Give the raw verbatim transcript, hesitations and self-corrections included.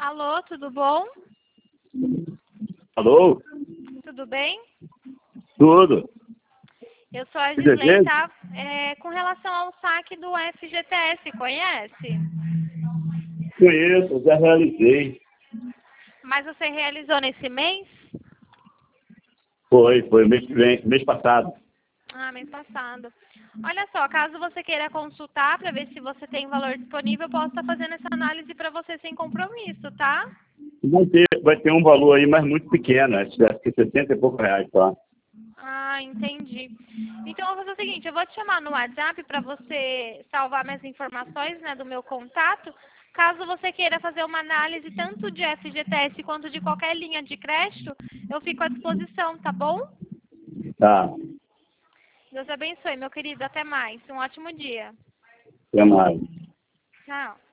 Alô, tudo bom? Alô? Tudo bem? Tudo. Eu sou a Tudo Gislene, bem? tá? É, com relação ao saque do F G T S, conhece? Conheço, já realizei. Mas você realizou nesse mês? Foi, foi mês que vem, mês passado. Ah, mês passado. Olha só, caso você queira consultar para ver se você tem valor disponível, eu posso estar fazendo essa análise para você sem compromisso, tá? Vai ter, vai ter um valor aí, mas muito pequeno, acho que sessenta e poucos reais só. Ah, entendi. Então eu vou fazer o seguinte, eu vou te chamar no WhatsApp para você salvar minhas informações, né, do meu contato. Caso você queira fazer uma análise tanto de F G T S quanto de qualquer linha de crédito, eu fico à disposição, tá bom? Tá, Deus abençoe, meu querido. Até mais. Um ótimo dia. até mais. Tchau.